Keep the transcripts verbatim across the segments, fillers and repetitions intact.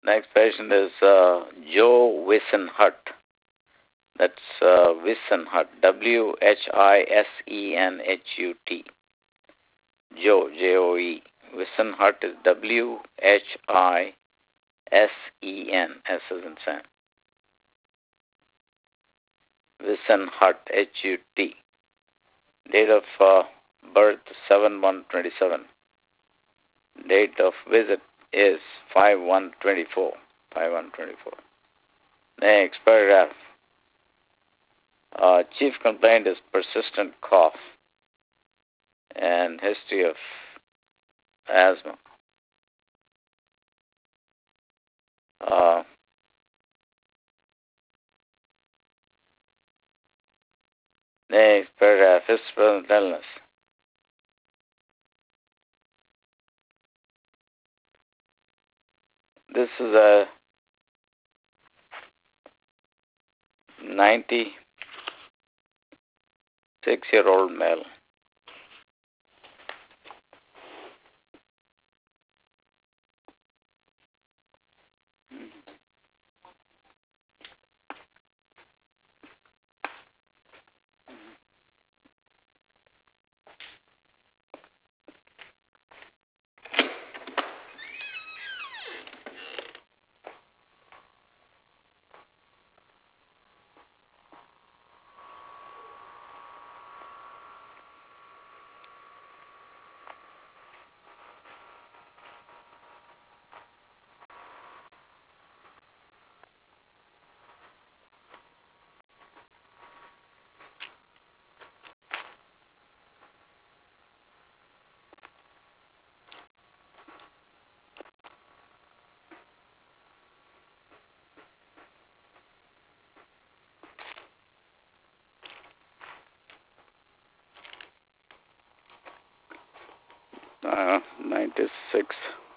Next patient is uh, Joe Wissenhut. That's uh, Wissenhut, W H I S E N H U T. Joe, J O E. Wissenhut is W H I S E N, S as in Sam. Wissenhut, H U T. Date of uh, birth seven one twenty-seven. Date of visit is five one twenty-four. five one twenty-four. Next paragraph. Uh, chief complaint is persistent cough and history of asthma. Uh, next paragraph. His present illness. This is a ninety-six-year-old male. Uh, ninety-six.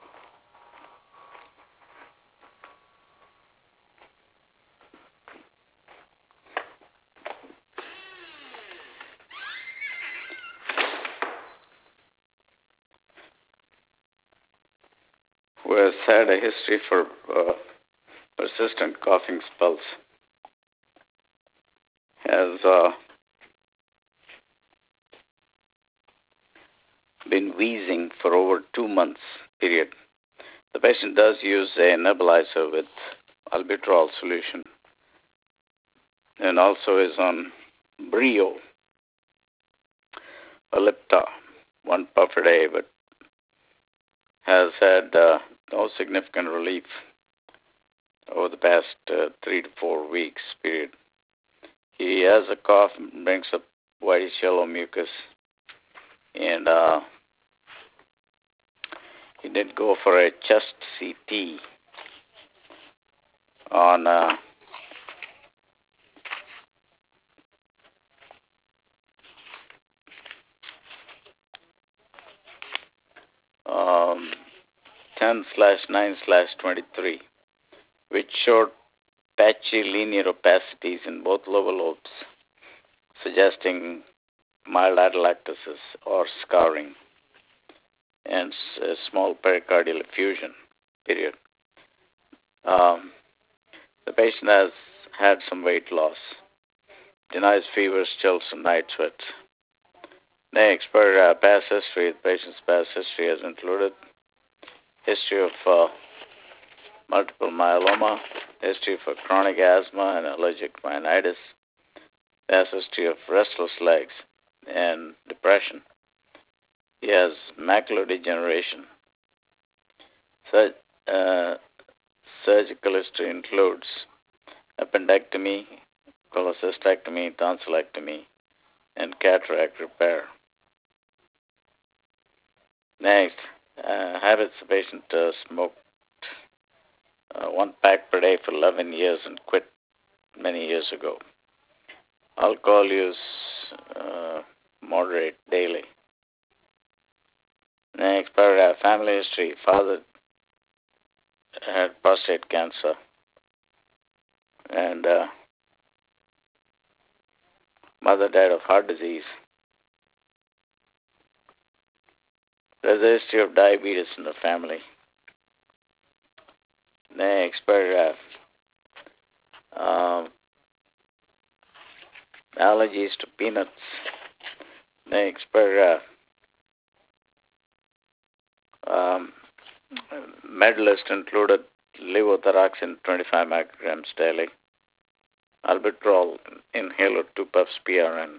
Who has had a history for uh, persistent coughing spells. Has uh, been wheezing for over two months period. The patient does use a nebulizer with albuterol solution and also is on Brio, Ellipta, one puff a day, but has had uh, no significant relief over the past uh, three to four weeks period. He has a cough, brings up whitish yellow mucus, and uh, he did go for a chest C T on uh, um, ten slash nine slash twenty-three, which showed patchy linear opacities in both lower lobes, suggesting mild atelectasis or scarring, and a small pericardial effusion, period. Um, the patient has had some weight loss, denies fevers, chills, and night sweats. Next, per uh, past history, the patient's past history has included history of uh, multiple myeloma, history for chronic asthma and allergic rhinitis, past history of restless legs and depression. He has macular degeneration. Such, uh, surgical history includes appendectomy, cholecystectomy, tonsillectomy, and cataract repair. Next, uh, habits. The patient uh, smoked uh, one pack per day for eleven years and quit many years ago. Alcohol use, uh, moderate daily. Next paragraph, family history. Father had prostate cancer and uh, mother died of heart disease. There's a history of diabetes in the family. Next paragraph. Um, allergies to peanuts. Next paragraph. Um, medalist included levothyroxine twenty-five micrograms daily, albuterol inhaler two puffs P R N,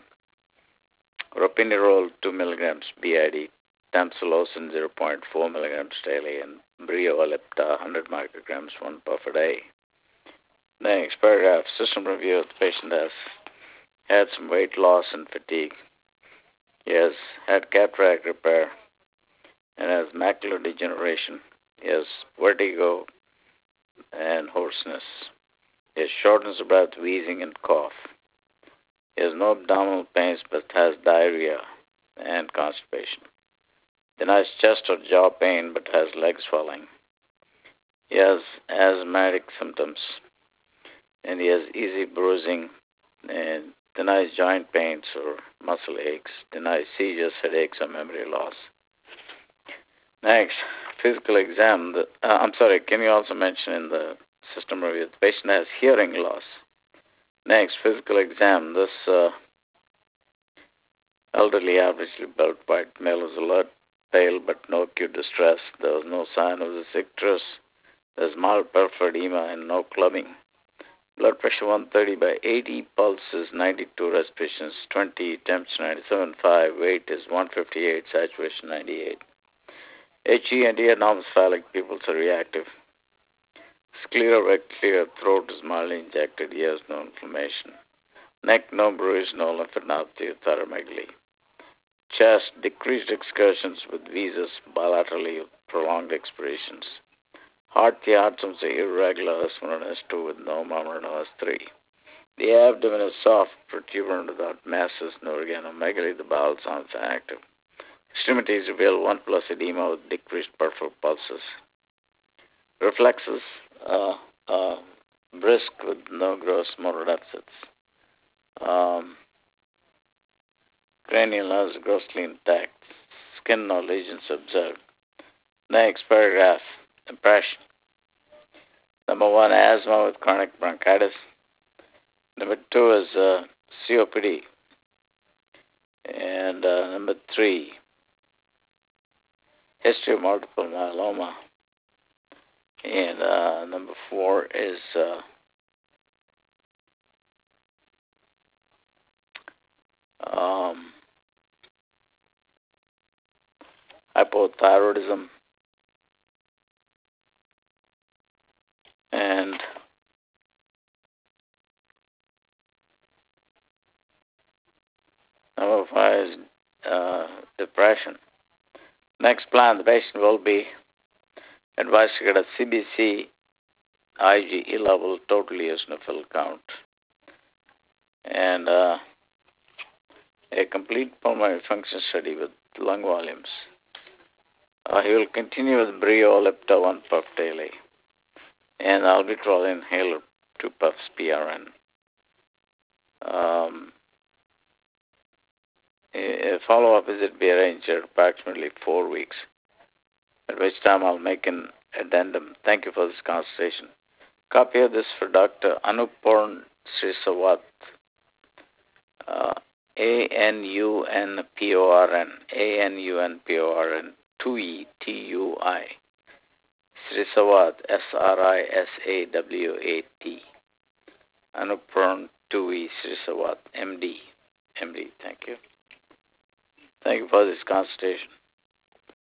ropinirole two milligrams B I D, tamsulosin zero point four milligrams daily, and Brio-Ellipta one hundred micrograms one puff a day. Next paragraph, system review. The patient has had some weight loss and fatigue. He has had cataract repair and has macular degeneration. He has vertigo and hoarseness. He has shortness of breath, wheezing, and cough. He has no abdominal pains but has diarrhea and constipation. Denies chest or jaw pain but has leg swelling. He has asthmatic symptoms and he has easy bruising and denies joint pains or muscle aches. Denies seizures, headaches, or memory loss. Next, physical exam. The, uh, I'm sorry, can you also mention in the system review the patient has hearing loss? Next, physical exam. This uh, elderly, averagely built white male is alert, pale, but no acute distress. There was no sign of the icterus. There's mild peripheral edema and no clubbing. Blood pressure one thirty by eighty, pulse is ninety-two, respirations twenty, temps ninety-seven point five, weight is one fifty-eight, saturation ninety-eight. H E and ear-normocephalic pupils are reactive. Sclera red clear, throat is mildly injected, ears no inflammation. Neck no bruise, no lymphadenopathy, thyromegaly. Chest decreased excursions with visas bilaterally with prolonged expirations. Heart, the outcomes are irregular, S one and S two with no murmur, no S three. The abdomen is soft, protuberant without masses, no organomegaly, the bowel sounds active. Extremities reveal one plus edema with decreased peripheral pulses. Reflexes, uh, uh, brisk with no gross motor deficits. Um, cranial nerves grossly intact. Skin no lesions observed. Next paragraph, impression. Number one, asthma with chronic bronchitis. Number two is uh, C O P D. And uh, number three, history of multiple myeloma. And uh, number four is uh, um, hypothyroidism. And number five is uh, depression. Next plan, the patient will be advised to get a C B C IgE level, total eosinophil count, and uh, a complete pulmonary function study with lung volumes. Uh, he will continue with Brio-Ellipta one puff daily and albuterol inhaler two puffs P R N. Um, a follow-up visit be arranged at approximately four weeks, at which time I'll make an addendum. Thank you for this consultation. Copy of this for Doctor Anuporn Srisawat, uh, A N U N P O R N, A N U N P O R N, Tui, T U I, Srisawat, S R I S A W A T, Anuporn Tui Srisawat, M D, M D, thank you. Thank you for this consultation.